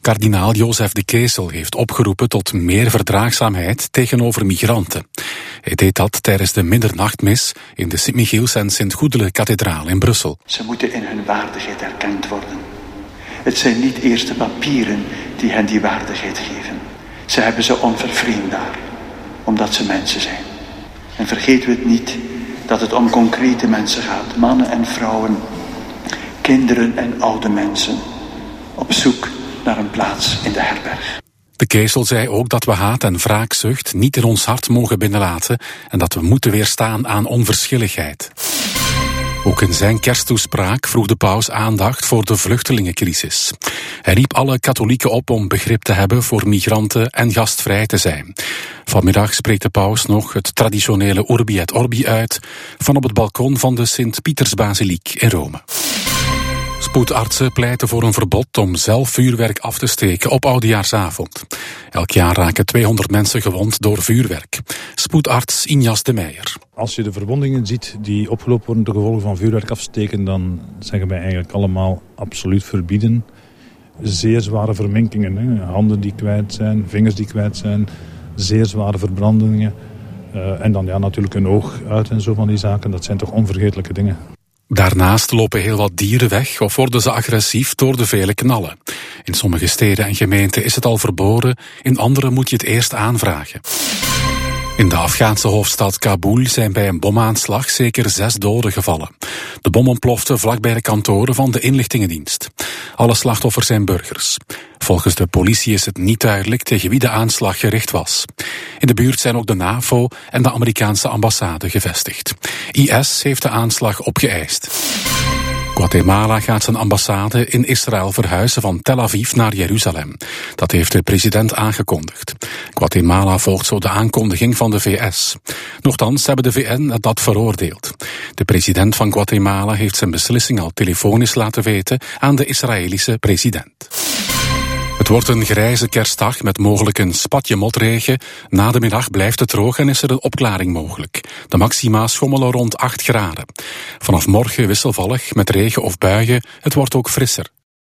Kardinaal Jozef de Keesel heeft opgeroepen tot meer verdraagzaamheid tegenover migranten. Hij deed dat tijdens de middernachtmis in de Sint-Michiels en Sint-Goedele-kathedraal in Brussel. Ze moeten in hun waardigheid erkend worden. Het zijn niet eerst de papieren die hen die waardigheid geven. Ze hebben ze onvervreemd daar, omdat ze mensen zijn. En vergeten we het niet dat het om concrete mensen gaat. Mannen en vrouwen, kinderen en oude mensen. Op zoek naar een plaats in de herberg. De Keesel zei ook dat we haat en wraakzucht niet in ons hart mogen binnenlaten en dat we moeten weerstaan aan onverschilligheid. Ook in zijn kersttoespraak vroeg de paus aandacht voor de vluchtelingencrisis. Hij riep alle katholieken op om begrip te hebben voor migranten en gastvrij te zijn. Vanmiddag spreekt de paus nog het traditionele Urbi et Orbi uit van op het balkon van de Sint-Pietersbasiliek in Rome. Spoedartsen pleiten voor een verbod om zelf vuurwerk af te steken op oudejaarsavond. Elk jaar raken 200 mensen gewond door vuurwerk. Spoedarts Injas de Meijer. Als je de verwondingen ziet die opgelopen worden ten gevolge van vuurwerk afsteken, dan zeggen wij eigenlijk allemaal absoluut verbieden. Zeer zware verminkingen, hè? Handen die kwijt zijn, vingers die kwijt zijn, zeer zware verbrandingen. En dan natuurlijk een oog uit en zo van die zaken, dat zijn toch onvergetelijke dingen. Daarnaast lopen heel wat dieren weg of worden ze agressief door de vele knallen. In sommige steden en gemeenten is het al verboden, in andere moet je het eerst aanvragen. In de Afghaanse hoofdstad Kabul zijn bij een bomaanslag zeker 6 doden gevallen. De bom ontplofte vlakbij de kantoren van de inlichtingendienst. Alle slachtoffers zijn burgers. Volgens de politie is het niet duidelijk tegen wie de aanslag gericht was. In de buurt zijn ook de NAVO en de Amerikaanse ambassade gevestigd. IS heeft de aanslag opgeëist. Guatemala gaat zijn ambassade in Israël verhuizen van Tel Aviv naar Jeruzalem. Dat heeft de president aangekondigd. Guatemala volgt zo de aankondiging van de VS. Nochtans hebben de VN dat veroordeeld. De president van Guatemala heeft zijn beslissing al telefonisch laten weten aan de Israëlische president. Het wordt een grijze kerstdag met mogelijk een spatje motregen. Na de middag blijft het droog en is er een opklaring mogelijk. De maxima schommelen rond 8 graden. Vanaf morgen wisselvallig met regen of buien. Het wordt ook frisser.